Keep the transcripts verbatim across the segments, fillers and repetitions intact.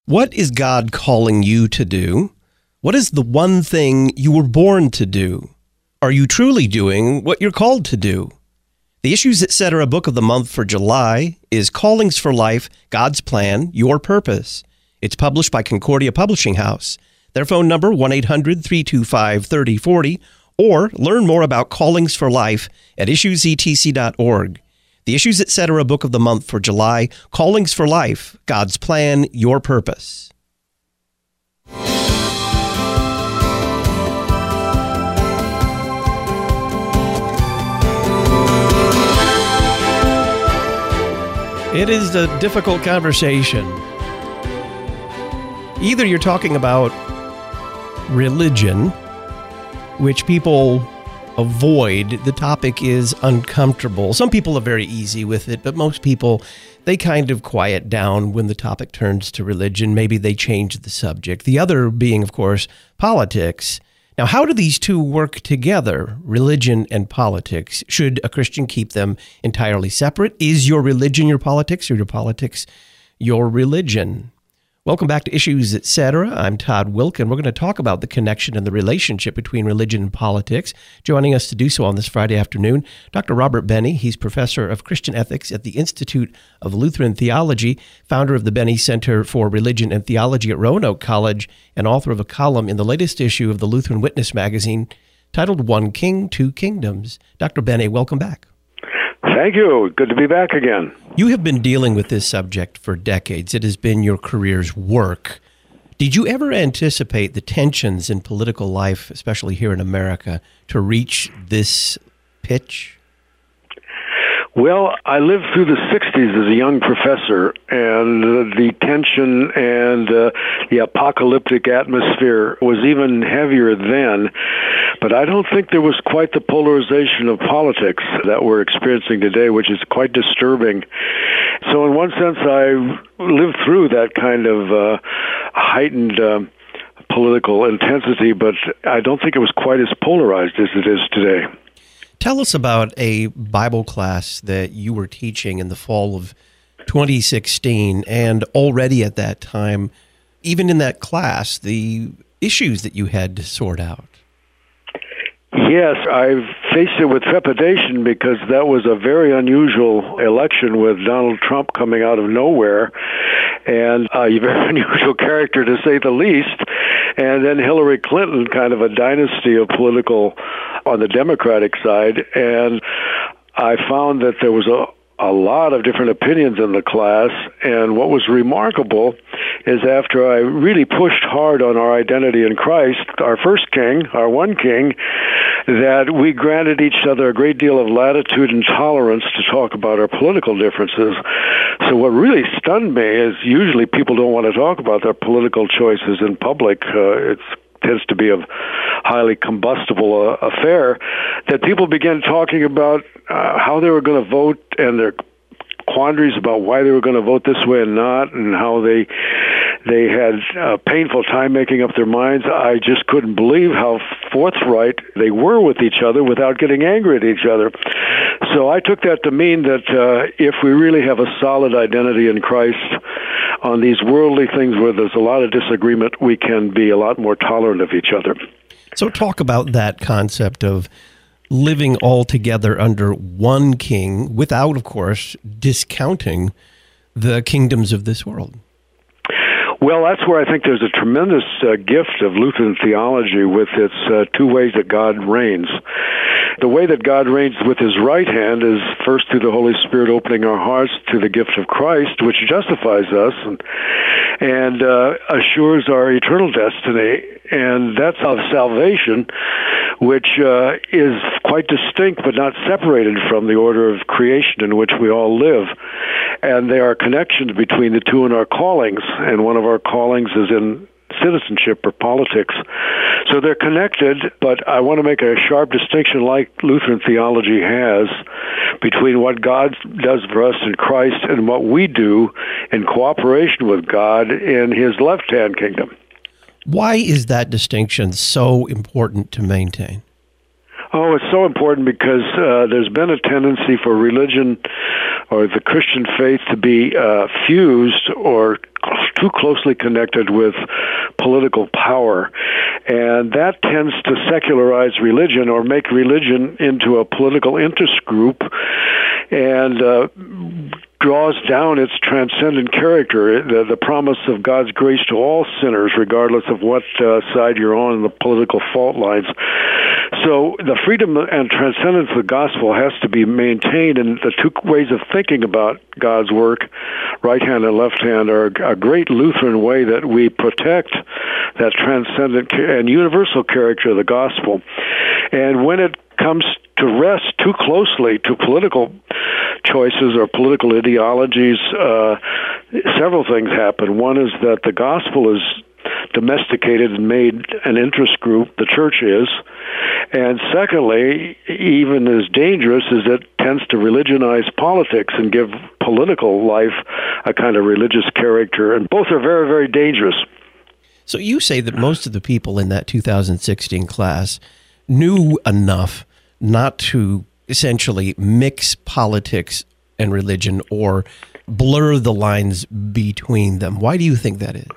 What is God calling you to do? What is the one thing you were born to do? Are you truly doing what you're called to do? The Issues Etc. book of the month for July is Callings for Life, God's Plan, Your Purpose. It's published by Concordia Publishing House. Their phone number, one eight hundred, three two five, three oh four oh, or learn more about Callings for Life at issues e t c dot org. The Issues Etc. book of the month for July, Callings for Life, God's Plan, Your Purpose. It is a difficult conversation. Either you're talking about religion, which people avoid. The topic is uncomfortable. Some people are very easy with it, but most people, they kind of quiet down when the topic turns to religion. Maybe they change the subject. The other being, of course, politics. Now, how do these two work together, religion and politics? Should a Christian keep them entirely separate? Is your religion your politics, or your politics your religion? Welcome back to Issues Etc. I'm Todd Wilken. We're going to talk about the connection and the relationship between religion and politics. Joining us to do so on this Friday afternoon, Doctor Robert Benny. He's professor of Christian ethics at the Institute of Lutheran Theology, founder of the Benny Center for Religion and Theology at Roanoke College, and author of a column in the latest issue of the Lutheran Witness magazine titled One King, Two Kingdoms. Doctor Benny, welcome back. Thank you. Good to be back again. You have been dealing with this subject for decades. It has been your career's work. Did you ever anticipate the tensions in political life, especially here in America, to reach this pitch? Well, I lived through the sixties as a young professor, and uh, the tension and uh, the apocalyptic atmosphere was even heavier then. But I don't think there was quite the polarization of politics that we're experiencing today, which is quite disturbing. So in one sense, I lived through that kind of uh, heightened uh, political intensity, but I don't think it was quite as polarized as it is today. Tell us about a Bible class that you were teaching in the fall of twenty sixteen, and already at that time, even in that class, the issues that you had to sort out. Yes, I faced it with trepidation because that was a very unusual election with Donald Trump coming out of nowhere, and a very unusual character to say the least, and then Hillary Clinton, kind of a dynasty of political on the Democratic side, and I found that there was a a lot of different opinions in the class, and what was remarkable is after I really pushed hard on our identity in Christ, our first king, our one king, that we granted each other a great deal of latitude and tolerance to talk about our political differences. So what really stunned me is usually people don't want to talk about their political choices in public. Uh, it's tends to be a highly combustible uh, affair, that people began talking about uh, how they were going to vote and their quandaries about why they were going to vote this way and not, and how they they had a painful time making up their minds. I just couldn't believe how forthright they were with each other without getting angry at each other. So I took that to mean that uh, if we really have a solid identity in Christ on these worldly things where there's a lot of disagreement, we can be a lot more tolerant of each other. So talk about that concept of living all together under one king without, of course, discounting the kingdoms of this world. Well, that's where I think there's a tremendous uh, gift of Lutheran theology with its uh, two ways that God reigns. The way that God reigns with his right hand is first through the Holy Spirit opening our hearts to the gift of Christ, which justifies us and, and uh, assures our eternal destiny. And that's of salvation, which uh, is quite distinct but not separated from the order of creation in which we all live. And there are connections between the two in our callings, and one of our callings is in citizenship or politics. So they're connected, but I want to make a sharp distinction, like Lutheran theology has, between what God does for us in Christ and what we do in cooperation with God in his left-hand kingdom. Why is that distinction so important to maintain? Oh, it's so important because uh, there's been a tendency for religion or the Christian faith to be uh, fused or too closely connected with political power. And that tends to secularize religion or make religion into a political interest group and uh, draws down its transcendent character, the, the promise of God's grace to all sinners, regardless of what uh, side you're on in the political fault lines. So the freedom and transcendence of the gospel has to be maintained, and the two ways of thinking about God's work, right hand and left hand, are a great Lutheran way that we protect that transcendent and universal character of the gospel. And when it comes to rest too closely to political choices or political ideologies, uh, several things happen. One is that the gospel is domesticated and made an interest group, the church is. And secondly, even as dangerous, is it tends to religionize politics and give political life a kind of religious character. And both are very, very dangerous. So you say that most of the people in that two thousand sixteen class knew enough not to essentially mix politics and religion or blur the lines between them. Why do you think that is?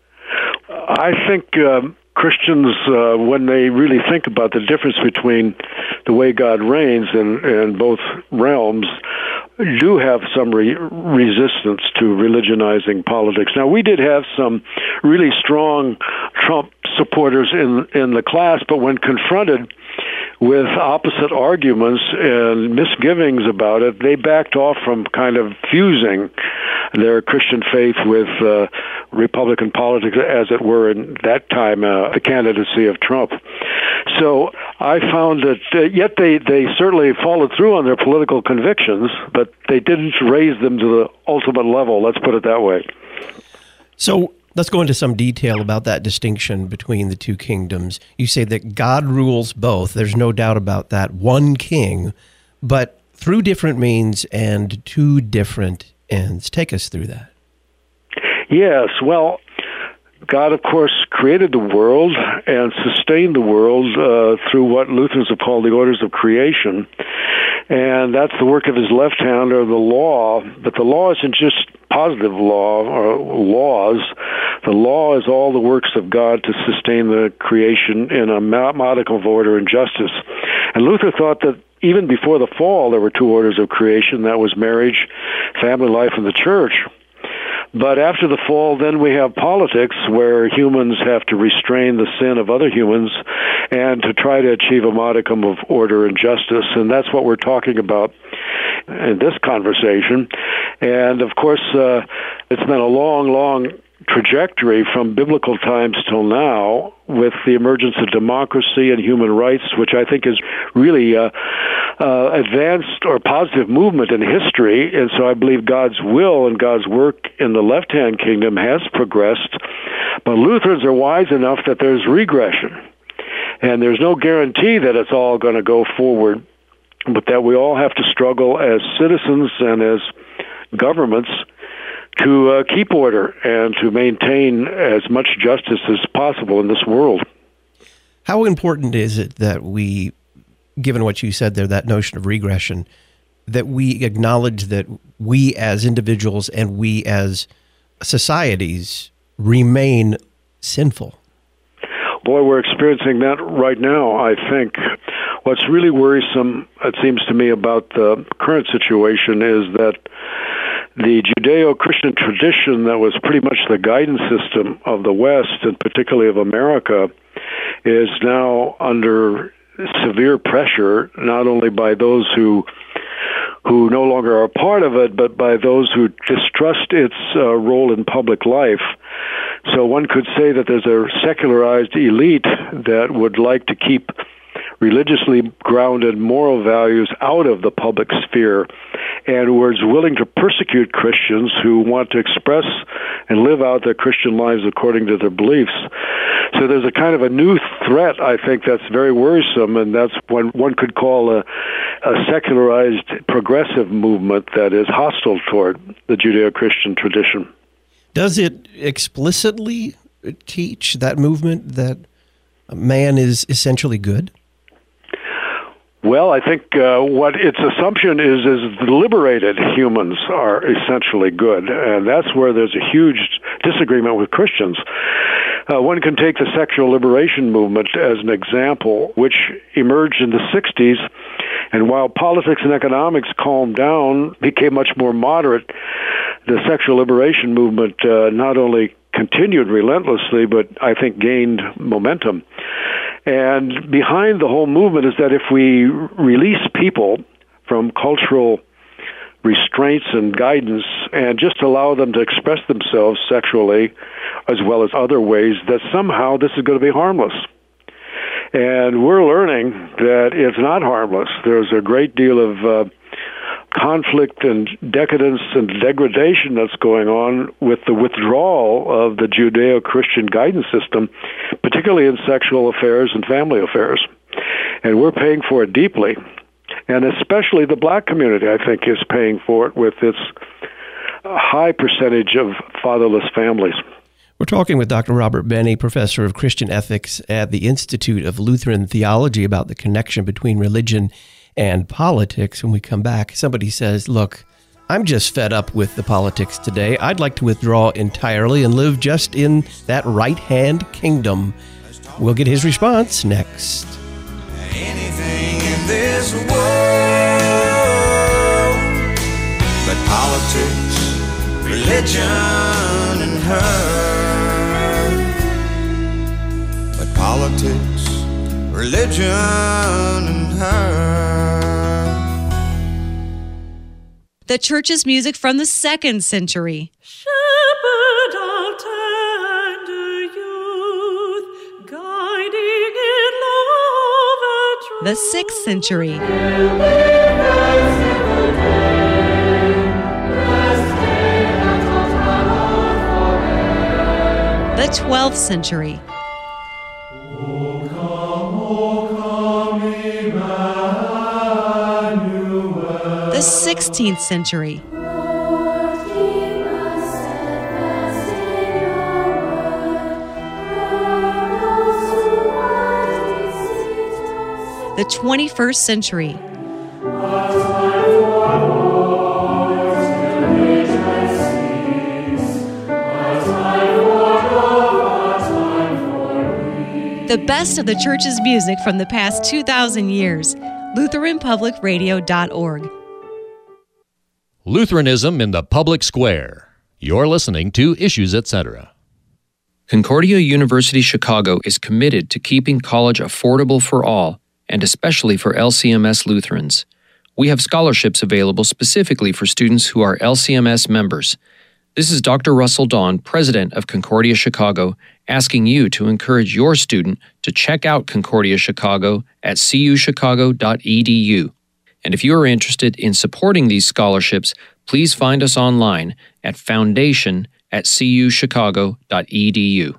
I think um, Christians, uh, when they really think about the difference between the way God reigns in, in both realms, do have some re- resistance to religionizing politics. Now, we did have some really strong Trump supporters in in the class, but when confronted with opposite arguments and misgivings about it, they backed off from kind of fusing their Christian faith with uh, Republican politics, as it were, in that time, uh, the candidacy of Trump. So I found that, uh, yet they, they certainly followed through on their political convictions, but they didn't raise them to the ultimate level, let's put it that way. So let's go into some detail about that distinction between the two kingdoms. You say that God rules both. There's no doubt about that. One king, but through different means and to different ends. Take us through that. Yes, well, God, of course, created the world and sustained the world uh, through what Lutherans have called the orders of creation. And that's the work of his left hand, or the law. But the law isn't just positive law or laws. The law is all the works of God to sustain the creation in a modicum of order and justice. And Luther thought that even before the fall, there were two orders of creation. That was marriage, family life, and the church. But after the fall, then we have politics, where humans have to restrain the sin of other humans and to try to achieve a modicum of order and justice. And that's what we're talking about in this conversation. And, of course, uh, it's been a long, long trajectory from biblical times till now, with the emergence of democracy and human rights, which I think is really uh, uh, advanced or positive movement in history. And so I believe God's will and God's work in the left-hand kingdom has progressed. But Lutherans are wise enough that there's regression. And there's no guarantee that it's all going to go forward, but that we all have to struggle as citizens and as governments to uh, keep order and to maintain as much justice as possible in this world. How important is it that we, given what you said there, that notion of regression, that we acknowledge that we as individuals and we as societies remain sinful? Boy, we're experiencing that right now, I think. What's really worrisome, it seems to me, about the current situation is that the Judeo-Christian tradition that was pretty much the guidance system of the West, and particularly of America, is now under severe pressure, not only by those who who no longer are a part of it, but by those who distrust its uh, role in public life. So one could say that there's a secularized elite that would like to keep religiously grounded moral values out of the public sphere, and who is willing to persecute Christians who want to express and live out their Christian lives according to their beliefs. So there's a kind of a new threat, I think, that's very worrisome, and that's what one could call a, a secularized progressive movement that is hostile toward the Judeo-Christian tradition. Does it explicitly teach, that movement, that man is essentially good? Well, I think uh, what its assumption is is the liberated humans are essentially good, and that's where there's a huge disagreement with Christians. Uh, one can take the sexual liberation movement as an example, which emerged in the sixties, and while politics and economics calmed down, became much more moderate, the sexual liberation movement uh, not only continued relentlessly, but I think gained momentum. And behind the whole movement is that if we release people from cultural restraints and guidance and just allow them to express themselves sexually as well as other ways, that somehow this is going to be harmless. And we're learning that it's not harmless. There's a great deal of uh, conflict and decadence and degradation that's going on with the withdrawal of the Judeo-Christian guidance system, particularly in sexual affairs and family affairs. And we're paying for it deeply. And especially the black community, I think, is paying for it with its high percentage of fatherless families. We're talking with Doctor Robert Benny, professor of Christian ethics at the Institute of Lutheran Theology, about the connection between religion and politics. When we come back, somebody says, look, I'm just fed up with the politics today. I'd like to withdraw entirely and live just in that right-hand kingdom. We'll get his response next. Anything in this world but politics, religion, and her. But politics, religion, and her. The church's music from the second century. Shepherd of tender youth, guiding in love and truth. The sixth century. The twelfth century. The sixteenth century. The twenty-first century. The best of the church's music from the past two thousand years. Lutheran Public Radio dot org. Lutheranism in the Public Square. You're listening to Issues, et cetera. Concordia University Chicago is committed to keeping college affordable for all, and especially for L C M S Lutherans. We have scholarships available specifically for students who are L C M S members. This is Doctor Russell Dawn, president of Concordia Chicago, asking you to encourage your student to check out Concordia Chicago at c u chicago dot e d u. And if you are interested in supporting these scholarships, please find us online at foundation at c u chicago dot e d u.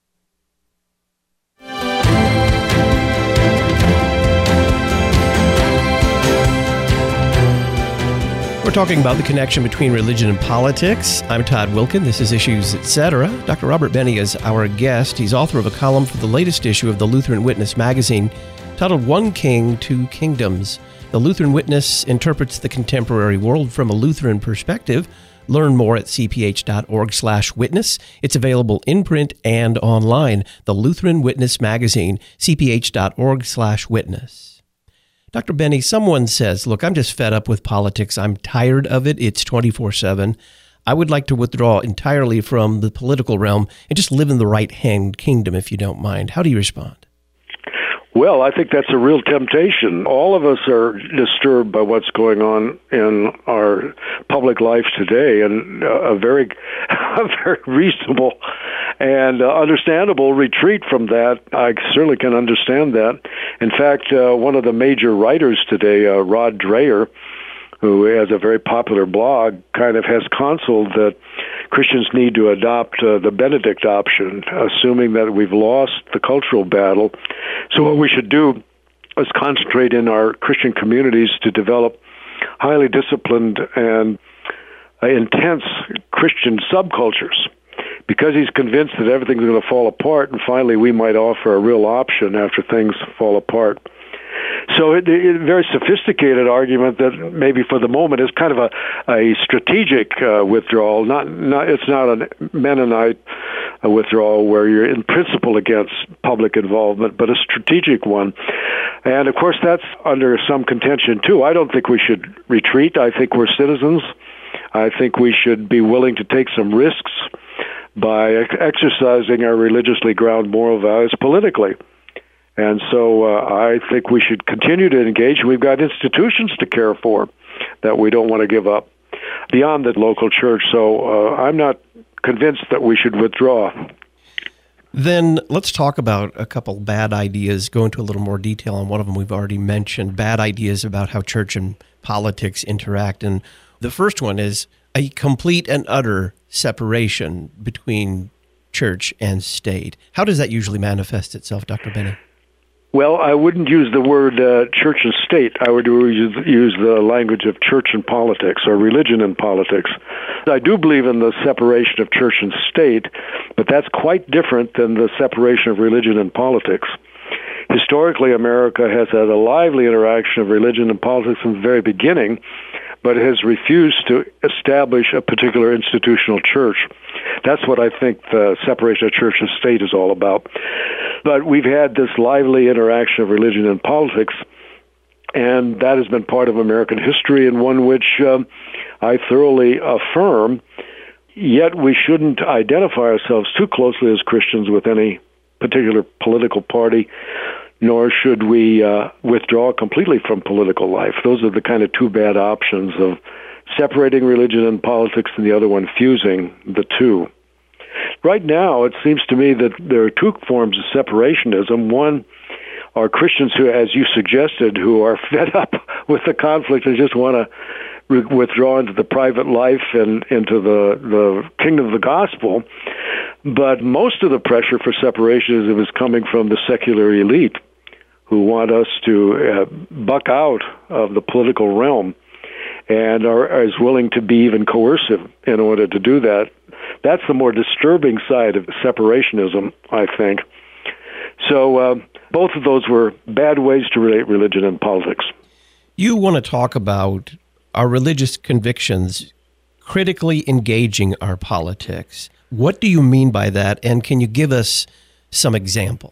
We're talking about the connection between religion and politics. I'm Todd Wilkin. This is Issues, et cetera. Doctor Robert Benny is our guest. He's author of a column for the latest issue of the Lutheran Witness magazine titled One King, Two Kingdoms. The Lutheran Witness interprets the contemporary world from a Lutheran perspective. Learn more at c p h dot org slash witness. It's available in print and online. The Lutheran Witness magazine, c p h dot org slash witness. Doctor Benny, someone says, look, I'm just fed up with politics. I'm tired of it. It's twenty-four seven. I would like to withdraw entirely from the political realm and just live in the right-hand kingdom, if you don't mind. How do you respond? Well, I think that's a real temptation. All of us are disturbed by what's going on in our public life today, and a very, a very reasonable and uh, understandable retreat from that. I certainly can understand that. In fact, uh, one of the major writers today, uh, Rod Dreher, who has a very popular blog, kind of has counseled that Christians need to adopt uh, the Benedict option, assuming that we've lost the cultural battle. So what we should do is concentrate in our Christian communities to develop highly disciplined and uh, intense Christian subcultures, because he's convinced that everything's going to fall apart, and finally we might offer a real option after things fall apart. So it, it, a very sophisticated argument that maybe for the moment is kind of a, a strategic uh, withdrawal. Not, not it's not a Mennonite uh, withdrawal where you're in principle against public involvement, but a strategic one. And of course, that's under some contention too. I don't think we should retreat. I think we're citizens. I think we should be willing to take some risks by ex- exercising our religiously grounded moral values politically. And so uh, I think we should continue to engage. We've got institutions to care for that we don't want to give up beyond the local church. So uh, I'm not convinced that we should withdraw. Then let's talk about a couple bad ideas, go into a little more detail on one of them we've already mentioned, bad ideas about how church and politics interact. And the first one is a complete and utter separation between church and state. How does that usually manifest itself, Doctor Benny? Well, I wouldn't use the word uh, church and state. I would use, use the language of church and politics, or religion and politics. I do believe in the separation of church and state, but that's quite different than the separation of religion and politics. Historically, America has had a lively interaction of religion and politics from the very beginning, but has refused to establish a particular institutional church. That's what I think the separation of church and state is all about. But we've had this lively interaction of religion and politics, and that has been part of American history, and one which um, I thoroughly affirm, yet we shouldn't identify ourselves too closely as Christians with any particular political party, nor should we uh, withdraw completely from political life. Those are the kind of two bad options of separating religion and politics, and the other one fusing the two. Right now, it seems to me that there are two forms of separationism. One are Christians who, as you suggested, who are fed up with the conflict and just want to re- withdraw into the private life and into the, the kingdom of the gospel. But most of the pressure for separationism is coming from the secular elite, who want us to uh, buck out of the political realm and are, are is willing to be even coercive in order to do that. That's the more disturbing side of separationism, I think. So uh, both of those were bad ways to relate religion and politics. You want to talk about our religious convictions critically engaging our politics. What do you mean by that, and can you give us some examples?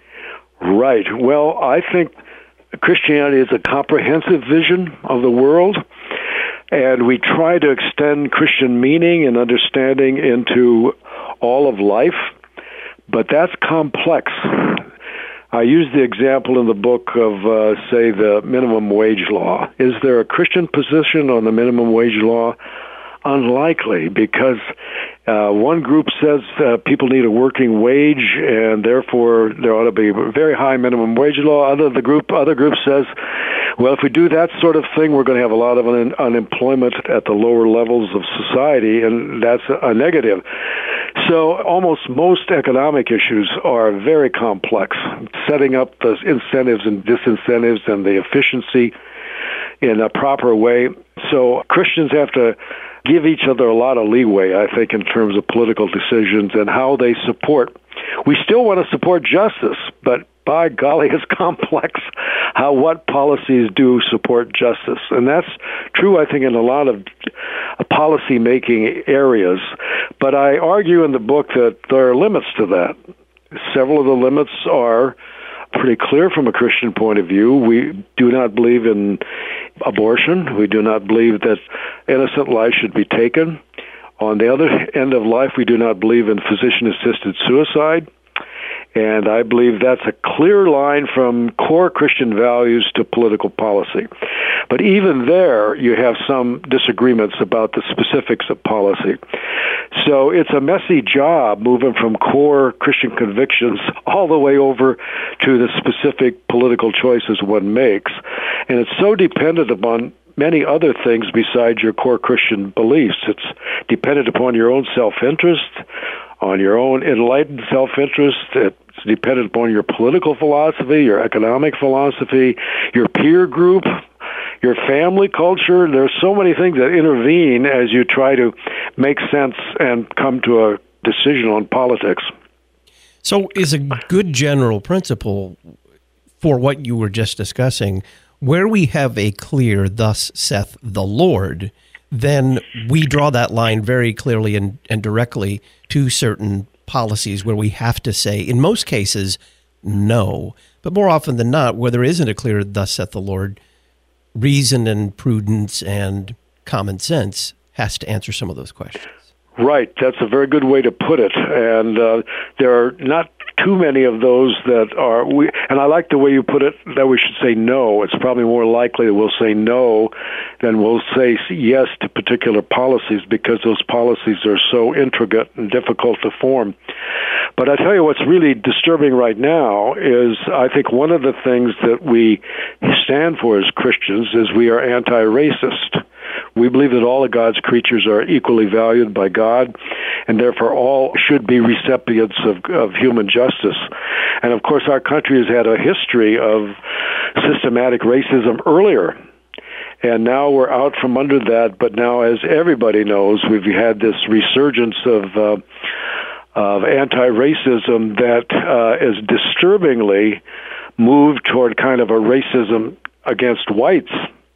Right. Well, I think Christianity is a comprehensive vision of the world, and we try to extend Christian meaning and understanding into all of life, but that's complex. I use the example in the book of, uh, say, the minimum wage law. Is there a Christian position on the minimum wage law? Unlikely, because uh, one group says uh, people need a working wage, and therefore there ought to be a very high minimum wage law. Other the group, other group says, well, if we do that sort of thing, we're going to have a lot of un- unemployment at the lower levels of society, and that's a, a negative. So almost most economic issues are very complex, setting up the incentives and disincentives and the efficiency in a proper way. So Christians have to give each other a lot of leeway, I think, in terms of political decisions and how they support. We still want to support justice, but by golly, it's complex how what policies do support justice. And that's true, I think, in a lot of policy-making areas. But I argue in the book that there are limits to that. Several of the limits are pretty clear from a Christian point of view. We do not believe in abortion. We do not believe that innocent life should be taken. On the other end of life, we do not believe in physician-assisted suicide. And I believe that's a clear line from core Christian values to political policy. But even there, you have some disagreements about the specifics of policy. So it's a messy job moving from core Christian convictions all the way over to the specific political choices one makes. And it's so dependent upon many other things besides your core Christian beliefs. It's dependent upon your own self-interest, on your own enlightened self-interest. It's dependent upon your political philosophy, your economic philosophy, your peer group, your family culture. There's so many things that intervene as you try to make sense and come to a decision on politics. So is a good general principle for what you were just discussing, where we have a clear, thus saith the Lord, then we draw that line very clearly and, and directly to certain policies where we have to say, in most cases, no. But more often than not, where there isn't a clear, thus saith the Lord, reason and prudence and common sense has to answer some of those questions. Right. That's a very good way to put it. And uh, there are not too many of those that are, we, and I like the way you put it, that we should say no. It's probably more likely that we'll say no than we'll say yes to particular policies, because those policies are so intricate and difficult to form. But I tell you what's really disturbing right now is, I think one of the things that we stand for as Christians is we are anti-racist. We believe that all of God's creatures are equally valued by God, and therefore all should be recipients of, of human justice. And of course, our country has had a history of systematic racism earlier. And now we're out from under that, but now, as everybody knows, we've had this resurgence of uh, of anti-racism that uh, is disturbingly moved toward kind of a racism against whites.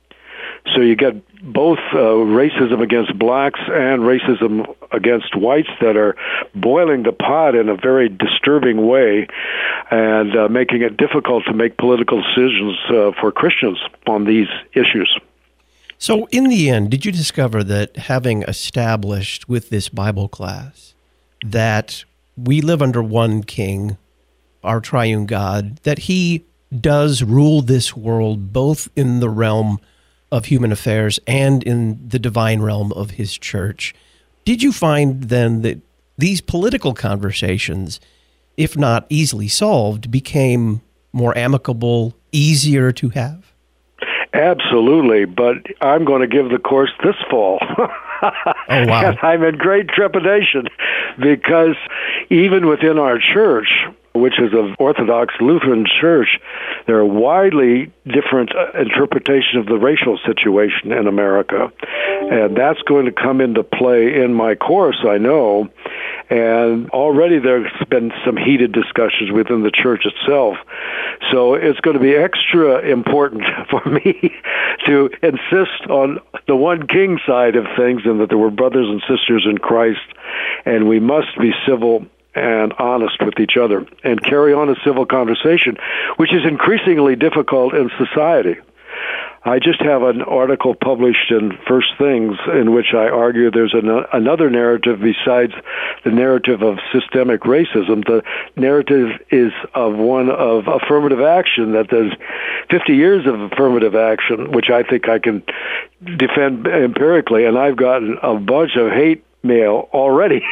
So you get both uh, racism against blacks and racism against whites that are boiling the pot in a very disturbing way, and uh, making it difficult to make political decisions uh, for Christians on these issues. So in the end, did you discover that, having established with this Bible class that we live under one King, our triune God, that he does rule this world both in the realm of human affairs and in the divine realm of his church? Did you find then that these political conversations, if not easily solved, became more amicable, easier to have? Absolutely, but I'm going to give the course this fall. Oh, wow. And I'm in great trepidation, because even within our church, which is an Orthodox Lutheran church, there are widely different interpretations of the racial situation in America. And that's going to come into play in my course, I know. And already there's been some heated discussions within the church itself. So it's going to be extra important for me to insist on the one King side of things, and that there were brothers and sisters in Christ, and we must be civil and honest with each other and carry on a civil conversation, which is increasingly difficult in society. I just have an article published in First Things in which I argue there's an, another narrative besides the narrative of systemic racism. The narrative is of one of affirmative action, that there's fifty years of affirmative action, which I think I can defend empirically, and I've gotten a bunch of hate mail already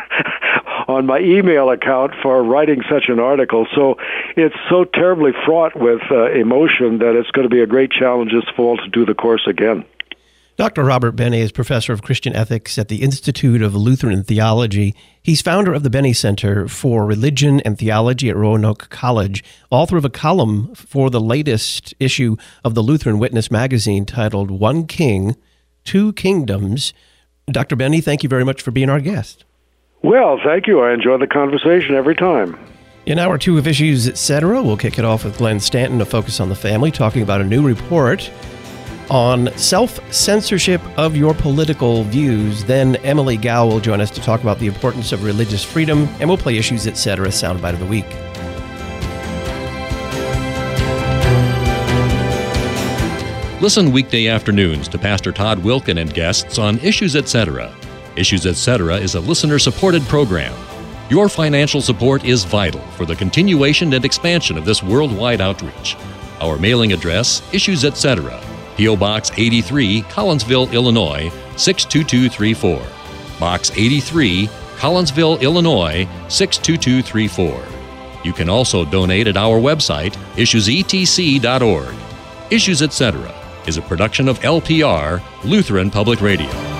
on my email account for writing such an article. So it's so terribly fraught with uh, emotion that it's going to be a great challenge this fall to do the course again. Doctor Robert Benney is professor of Christian ethics at the Institute of Lutheran Theology. He's founder of the Benney Center for Religion and Theology at Roanoke College, author of a column for the latest issue of the Lutheran Witness magazine titled One King, Two Kingdoms. Doctor Benney, thank you very much for being our guest. Well, thank you. I enjoy the conversation every time. In hour two of Issues, et cetera, we'll kick it off with Glenn Stanton, a focus on the family, talking about a new report on self-censorship of your political views. Then Emily Gow will join us to talk about the importance of religious freedom, and we'll play Issues, et cetera, soundbite of the week. Listen weekday afternoons to Pastor Todd Wilken and guests on Issues, et cetera. Issues, et cetera is a listener-supported program. Your financial support is vital for the continuation and expansion of this worldwide outreach. Our mailing address, Issues, et cetera, P O. Box eighty-three, Collinsville, Illinois, six two two three four. Box eighty-three, Collinsville, Illinois, six two two three four. You can also donate at our website, issues e t c dot org. Issues, et cetera is a production of L P R, Lutheran Public Radio.